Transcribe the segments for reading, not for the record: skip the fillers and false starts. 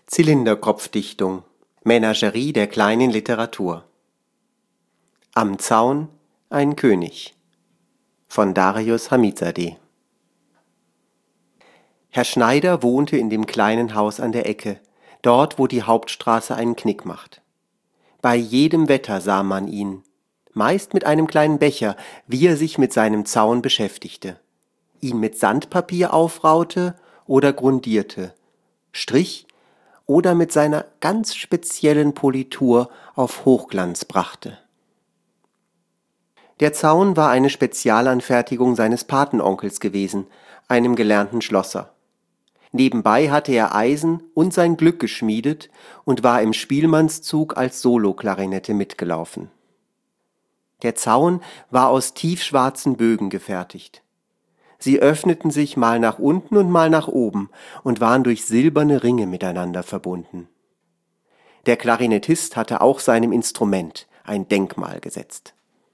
Zylinderkopfdichtung, Menagerie der kleinen Literatur. Am Zaun ein König von Darius Hamizadeh. Herr Schneider wohnte in dem kleinen Haus an der Ecke, dort, wo die Hauptstraße einen Knick macht. Bei jedem Wetter sah man ihn, meist mit einem kleinen Becher, wie er sich mit seinem Zaun beschäftigte, ihn mit Sandpapier aufraute oder grundierte, strich oder mit seiner ganz speziellen Politur auf Hochglanz brachte. Der Zaun war eine Spezialanfertigung seines Patenonkels gewesen, einem gelernten Schlosser. Nebenbei hatte er Eisen und sein Glück geschmiedet und war im Spielmannszug als Soloklarinette mitgelaufen. Der Zaun war aus tiefschwarzen Bögen gefertigt. Sie öffneten sich mal nach unten und mal nach oben und waren durch silberne Ringe miteinander verbunden. Der Klarinettist hatte auch seinem Instrument ein Denkmal gesetzt.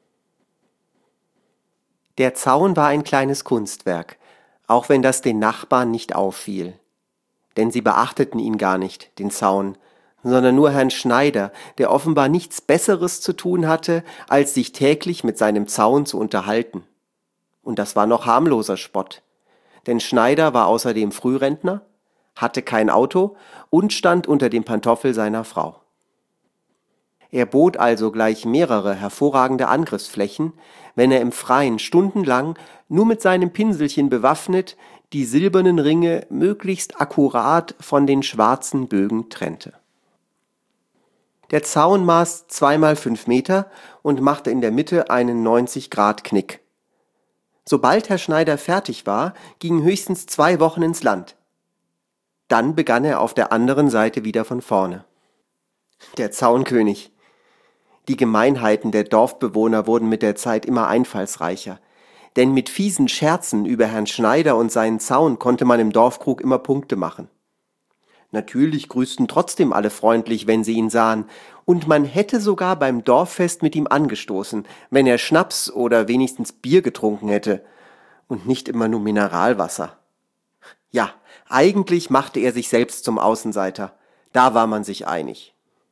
Der Zaun war ein kleines Kunstwerk, auch wenn das den Nachbarn nicht auffiel. Denn sie beachteten ihn gar nicht, den Zaun, sondern nur Herrn Schneider, der offenbar nichts Besseres zu tun hatte, als sich täglich mit seinem Zaun zu unterhalten. Und das war noch harmloser Spott, denn Schneider war außerdem Frührentner, hatte kein Auto und stand unter dem Pantoffel seiner Frau. Er bot also gleich mehrere hervorragende Angriffsflächen, wenn er im Freien stundenlang nur mit seinem Pinselchen bewaffnet die silbernen Ringe möglichst akkurat von den schwarzen Bögen trennte. Der Zaun maß 2 mal 5 Meter und machte in der Mitte einen 90-Grad-Knick. Sobald Herr Schneider fertig war, gingen höchstens 2 Wochen ins Land. Dann begann er auf der anderen Seite wieder von vorne. Der Zaunkönig. Die Gemeinheiten der Dorfbewohner wurden mit der Zeit immer einfallsreicher, denn mit fiesen Scherzen über Herrn Schneider und seinen Zaun konnte man im Dorfkrug immer Punkte machen. Natürlich grüßten trotzdem alle freundlich, wenn sie ihn sahen, und man hätte sogar beim Dorffest mit ihm angestoßen, wenn er Schnaps oder wenigstens Bier getrunken hätte und nicht immer nur Mineralwasser. Ja, eigentlich machte er sich selbst zum Außenseiter, da war man sich einig.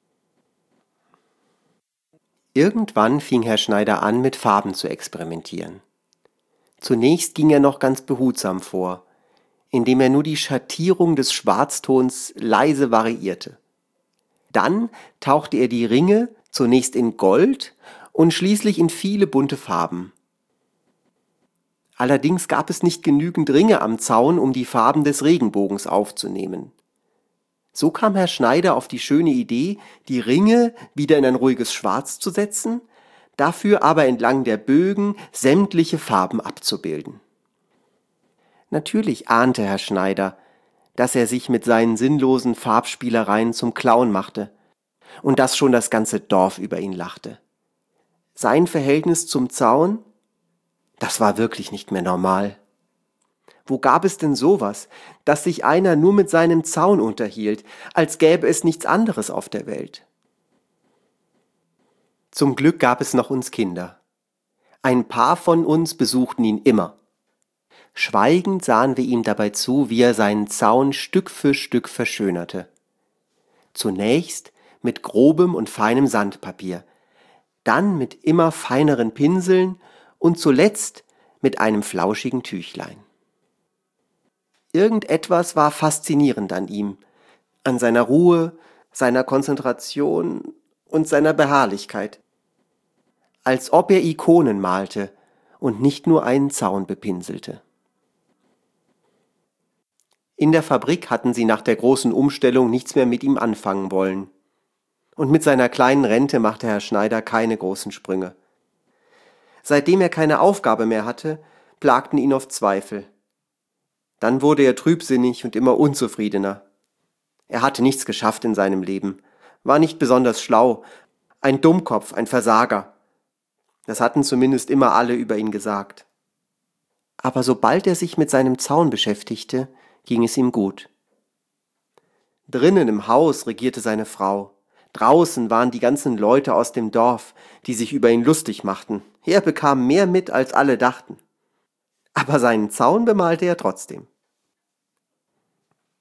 Irgendwann fing Herr Schneider an, mit Farben zu experimentieren. Zunächst ging er noch ganz behutsam vor, indem er nur die Schattierung des Schwarztons leise variierte. Dann tauchte er die Ringe zunächst in Gold und schließlich in viele bunte Farben. Allerdings gab es nicht genügend Ringe am Zaun, um die Farben des Regenbogens aufzunehmen. So kam Herr Schneider auf die schöne Idee, die Ringe wieder in ein ruhiges Schwarz zu setzen, dafür aber entlang der Bögen sämtliche Farben abzubilden. Natürlich ahnte Herr Schneider, dass er sich mit seinen sinnlosen Farbspielereien zum Clown machte und dass schon das ganze Dorf über ihn lachte. Sein Verhältnis zum Zaun, das war wirklich nicht mehr normal. Wo gab es denn sowas, dass sich einer nur mit seinem Zaun unterhielt, als gäbe es nichts anderes auf der Welt? Zum Glück gab es noch uns Kinder. Ein paar von uns besuchten ihn immer. Schweigend sahen wir ihm dabei zu, wie er seinen Zaun Stück für Stück verschönerte. Zunächst mit grobem und feinem Sandpapier, dann mit immer feineren Pinseln und zuletzt mit einem flauschigen Tüchlein. Irgendetwas war faszinierend an ihm, an seiner Ruhe, seiner Konzentration und seiner Beharrlichkeit. Als ob er Ikonen malte und nicht nur einen Zaun bepinselte. In der Fabrik hatten sie nach der großen Umstellung nichts mehr mit ihm anfangen wollen. Und mit seiner kleinen Rente machte Herr Schneider keine großen Sprünge. Seitdem er keine Aufgabe mehr hatte, plagten ihn oft Zweifel. Dann wurde er trübsinnig und immer unzufriedener. Er hatte nichts geschafft in seinem Leben, war nicht besonders schlau, ein Dummkopf, ein Versager. Das hatten zumindest immer alle über ihn gesagt. Aber sobald er sich mit seinem Zaun beschäftigte, ging es ihm gut. Drinnen im Haus regierte seine Frau. Draußen waren die ganzen Leute aus dem Dorf, die sich über ihn lustig machten. Er bekam mehr mit, als alle dachten. Aber seinen Zaun bemalte er trotzdem.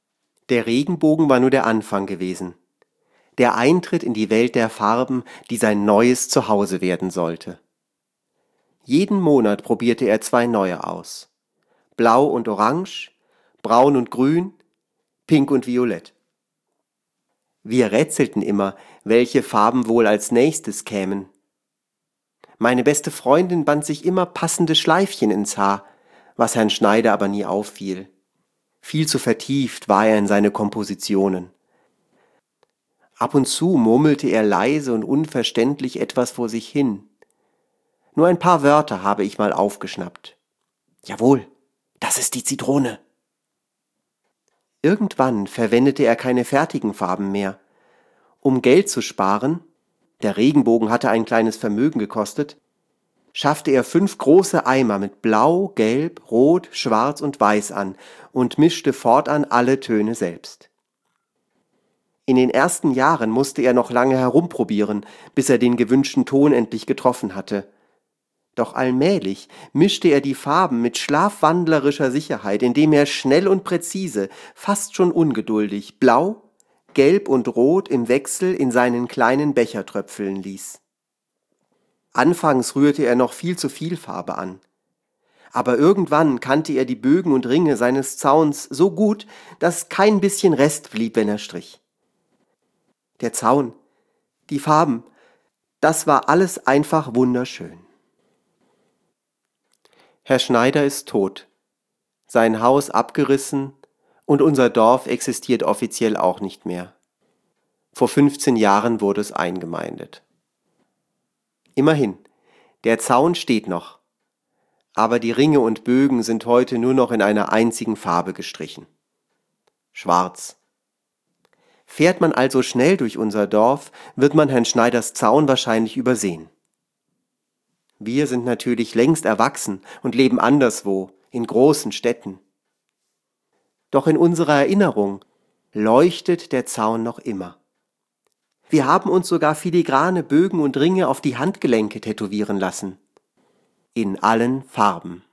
Der Regenbogen war nur der Anfang gewesen. Der Eintritt in die Welt der Farben, die sein neues Zuhause werden sollte. Jeden Monat probierte er 2 neue aus. Blau und Orange, Braun und Grün, Pink und Violett. Wir rätselten immer, welche Farben wohl als nächstes kämen. Meine beste Freundin band sich immer passende Schleifchen ins Haar, was Herrn Schneider aber nie auffiel. Viel zu vertieft war er in seine Kompositionen. Ab und zu murmelte er leise und unverständlich etwas vor sich hin. Nur ein paar Wörter habe ich mal aufgeschnappt. Jawohl, das ist die Zitrone. Irgendwann verwendete er keine fertigen Farben mehr. Um Geld zu sparen, der Regenbogen hatte ein kleines Vermögen gekostet, schaffte er 5 große Eimer mit Blau, Gelb, Rot, Schwarz und Weiß an und mischte fortan alle Töne selbst. In den ersten Jahren musste er noch lange herumprobieren, bis er den gewünschten Ton endlich getroffen hatte. Doch allmählich mischte er die Farben mit schlafwandlerischer Sicherheit, indem er schnell und präzise, fast schon ungeduldig, Blau, Gelb und Rot im Wechsel in seinen kleinen Becher tröpfeln ließ. Anfangs rührte er noch viel zu viel Farbe an. Aber irgendwann kannte er die Bögen und Ringe seines Zauns so gut, dass kein bisschen Rest blieb, wenn er strich. Der Zaun, die Farben, das war alles einfach wunderschön. Herr Schneider ist tot, sein Haus abgerissen und unser Dorf existiert offiziell auch nicht mehr. Vor 15 Jahren wurde es eingemeindet. Immerhin, der Zaun steht noch, aber die Ringe und Bögen sind heute nur noch in einer einzigen Farbe gestrichen: Schwarz. Fährt man also schnell durch unser Dorf, wird man Herrn Schneiders Zaun wahrscheinlich übersehen. Wir sind natürlich längst erwachsen und leben anderswo, in großen Städten. Doch in unserer Erinnerung leuchtet der Zaun noch immer. Wir haben uns sogar filigrane Bögen und Ringe auf die Handgelenke tätowieren lassen. In allen Farben.